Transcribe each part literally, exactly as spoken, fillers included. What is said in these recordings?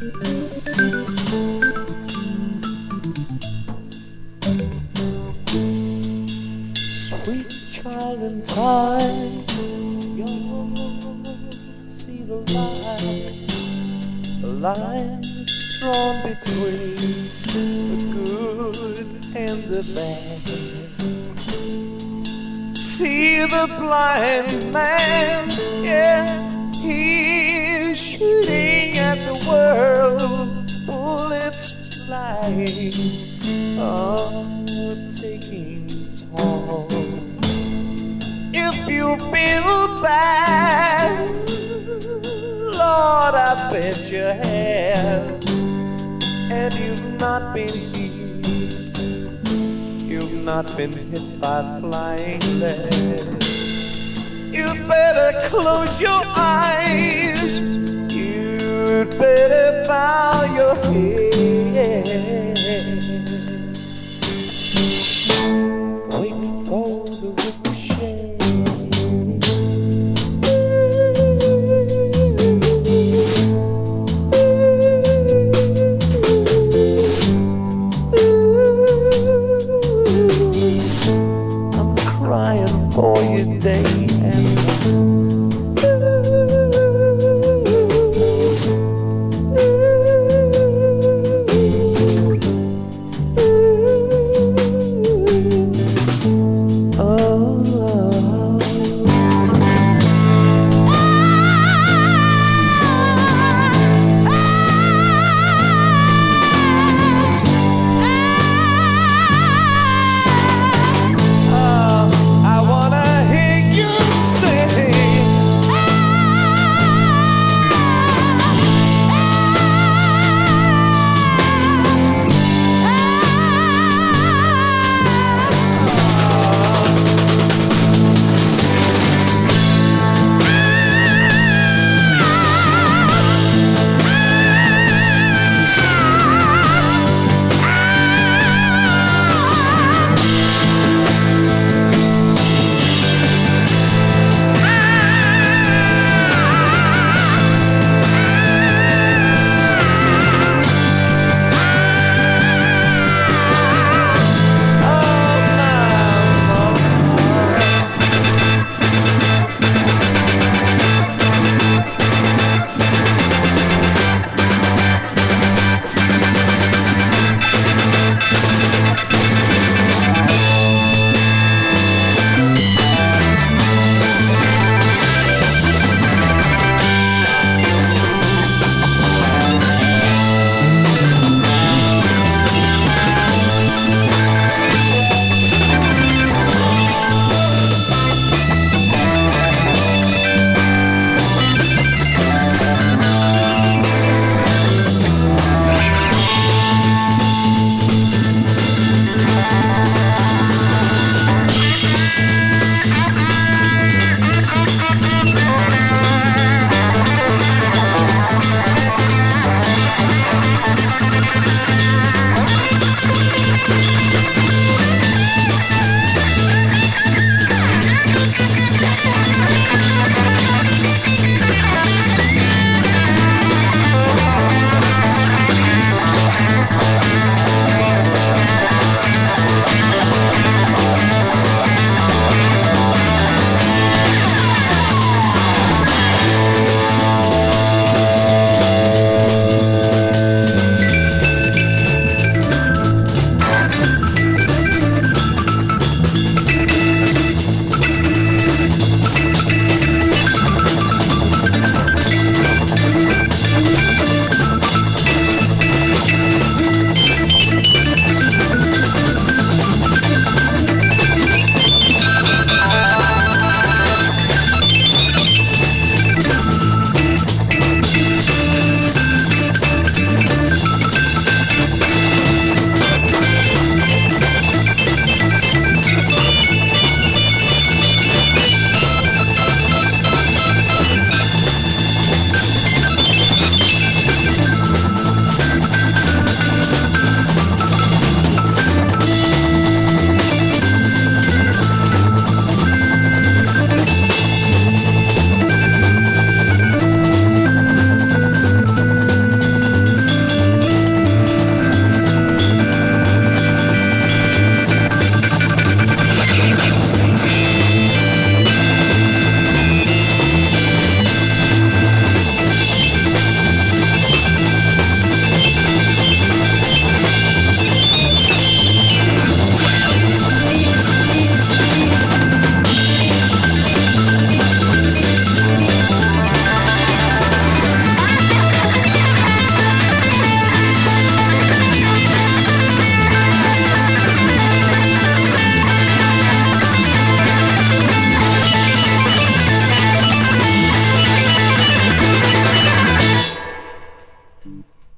Sweet child in time, you'll see the line, the line drawn between the good and the bad. See the blind man, yeah, he's shooting at the world, bullets flying, oh, taking toll. If you feel bad, Lord, I bet you have, and you've not been hit, you've not been hit by flying lead. You better close your eyes, you'd better bow your head. Wait for the ricochet. I'm crying for you day and night.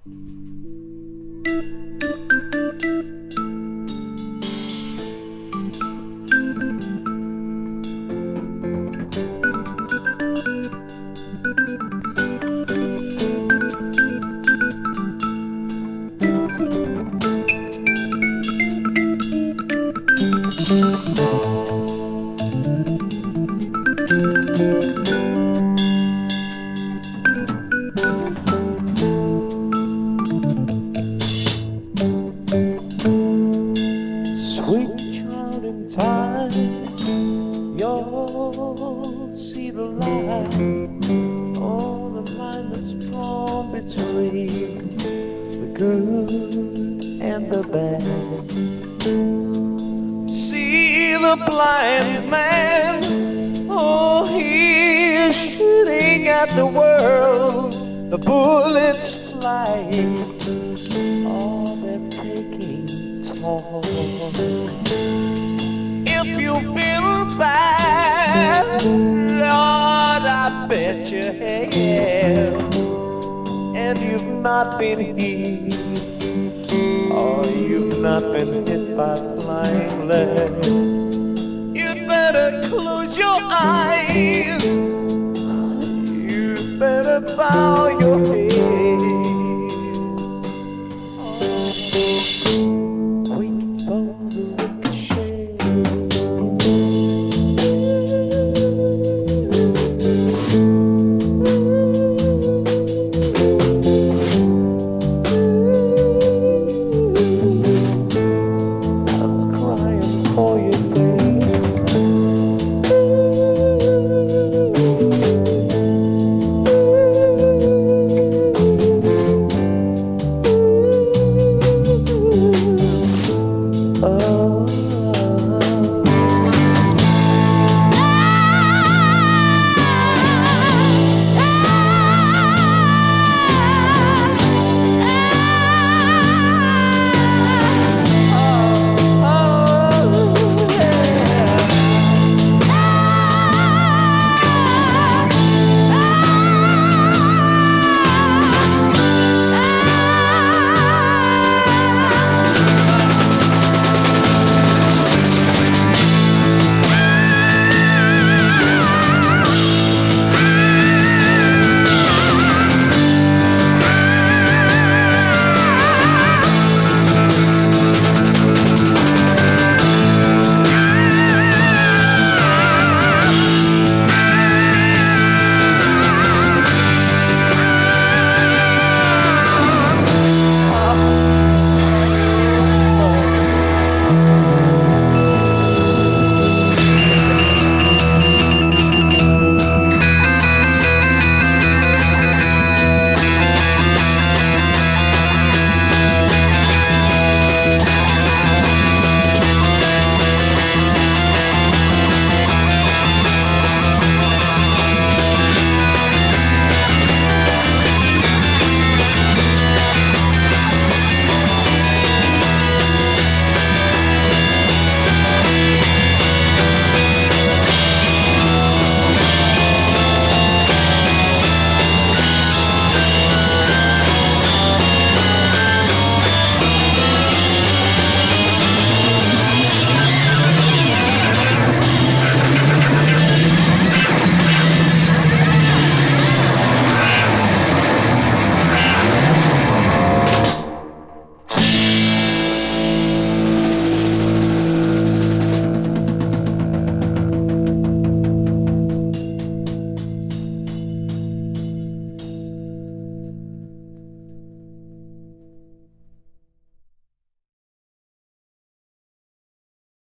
Sweet child in time, you'll see the light. Oh, the line that's drawn between the good and the bad. See the blind man, oh, he is shooting at the world. The bullets flying, oh, they're taking toll. If you feel bad, Lord, I bet you have. And you've not been hit, or you've not been hit by flying lead. You better close your eyes, you better bow your head.